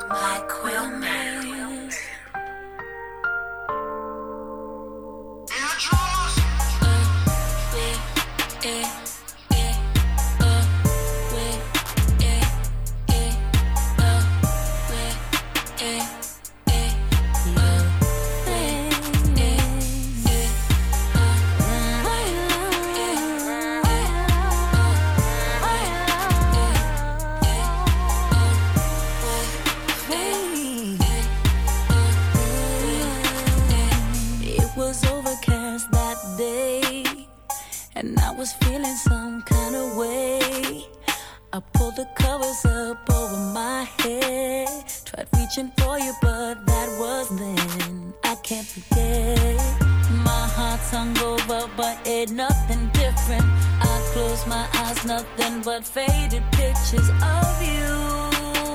Mike Wilmer. And I was feeling some kind of way. I pulled the covers up over my head. Tried reaching for you, but that was then. I can't forget. My heart's hung over, but ain't nothing different. I close my eyes, nothing but faded pictures of you.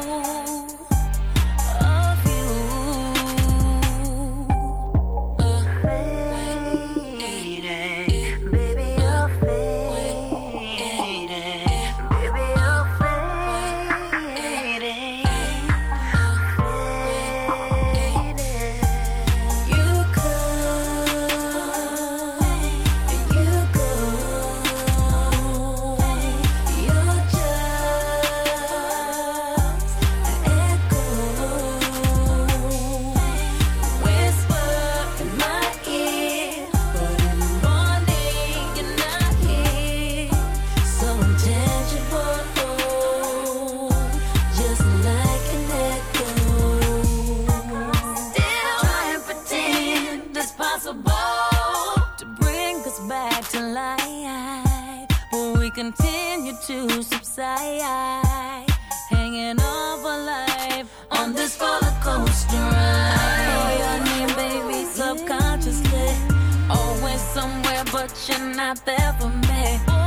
Continue to subside, hanging over life on this roller coaster ride. I know your name, baby, subconsciously. Always somewhere, but you're not there for me.